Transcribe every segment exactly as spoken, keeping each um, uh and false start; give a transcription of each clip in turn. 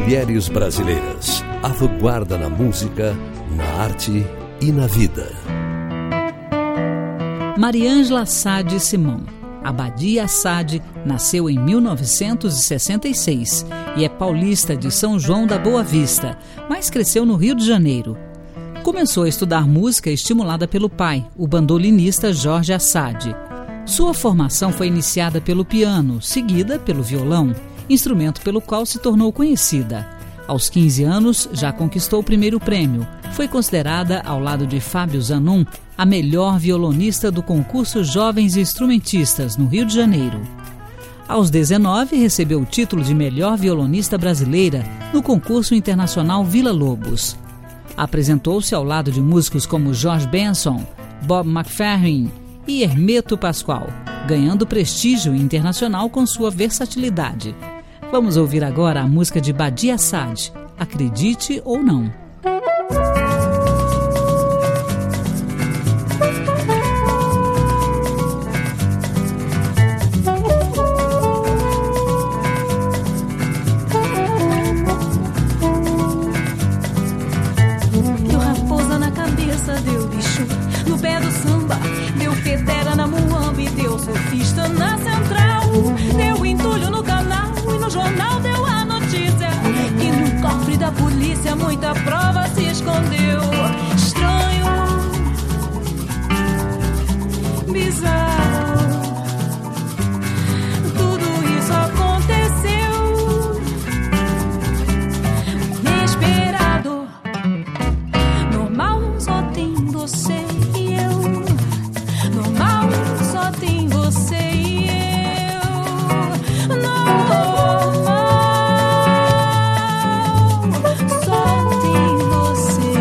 Mulheres brasileiras, a vanguarda na música, na arte e na vida. Mariângela Assad Simão. Abadia Assad nasceu em mil novecentos e sessenta e seis e é paulista de São João da Boa Vista, mas cresceu no Rio de Janeiro. Começou a estudar música estimulada pelo pai, o bandolinista Jorge Assad. Sua formação foi iniciada pelo piano, seguida pelo violão, instrumento pelo qual se tornou conhecida. Aos quinze anos, já conquistou o primeiro prêmio. Foi considerada, ao lado de Fábio Zanon, a melhor violonista do concurso Jovens Instrumentistas, no Rio de Janeiro. Aos dezenove, recebeu o título de melhor violonista brasileira no concurso internacional Vila Lobos. Apresentou-se ao lado de músicos como George Benson, Bob McFerrin e Hermeto Pascoal, ganhando prestígio internacional com sua versatilidade. Vamos ouvir agora a música de Badia Assad, Acredite ou Não. Deu raposa na cabeça, deu bicho no pé do samba, deu pedera na muamba e deu surfista na central, deu entulho no canal e no jornal deu a notícia que no cofre da polícia muita prova se escondeu. Estranho, bizarro, tudo isso aconteceu inesperado. Normal só tem você e eu, normal só tem você e eu, normal só tem você.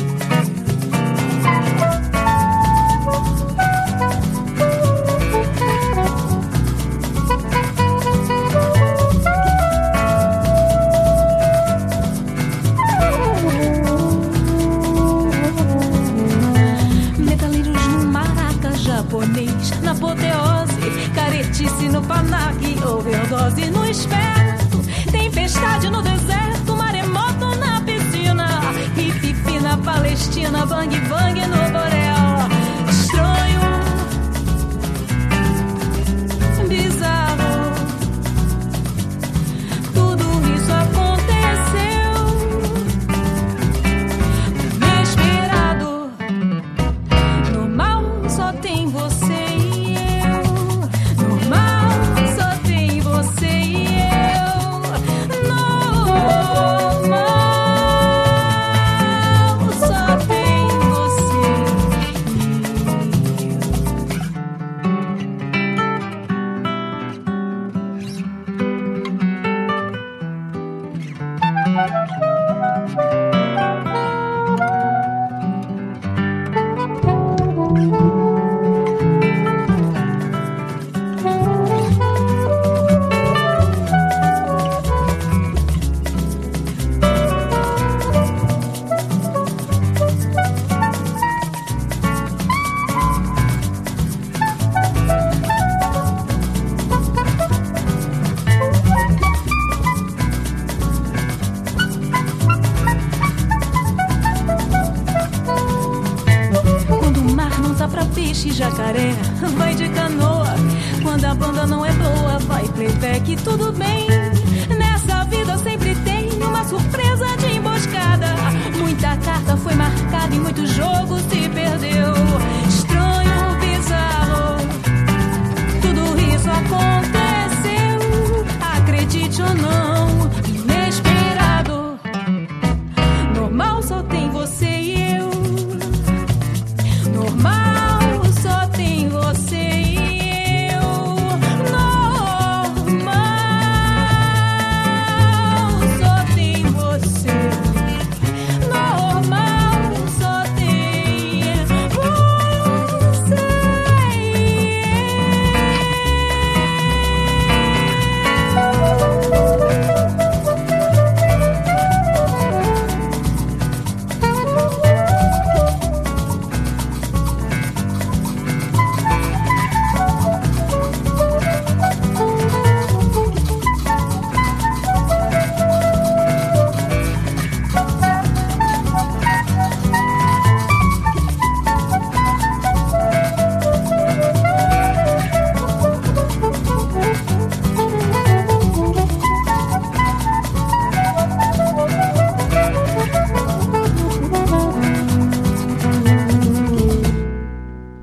Metaleiros no maraca japonês, na apoteose, caretice no panaque, overdose no esperto, tempestade no deserto, maremoto na piscina, hippie na Palestina, bang bang no Borel. Estranho, bizarro, tudo isso aconteceu inesperado. Normal só tem você e eu, normal só tem você e eu, normal só tem você e eu. Quando o mar não tá pra peixe e jacaré, vai de canoa. Quando a banda não é boa, vai playback, tudo bem. Nessa vida sempre tem uma surpresa de emboscada. Muita carta foi marcada e muito jogo se perdeu. Estranho, bizarro, tudo isso aconteceu, acredite ou não, inesperado. Normal só tem você e eu, normal só tem você e eu, normal só tem você, normal só tem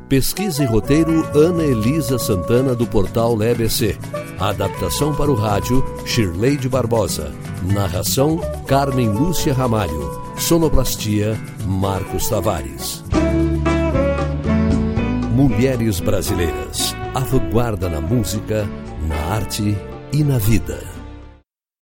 Pesquisa e roteiro Ana Elisa Santana do portal L B C. Adaptação para o rádio Shirley Barbosa. Narração Carmen Lúcia Ramalho. Sonoplastia Marcos Tavares. Mulheres Brasileiras. A vanguarda na música, na arte e na vida.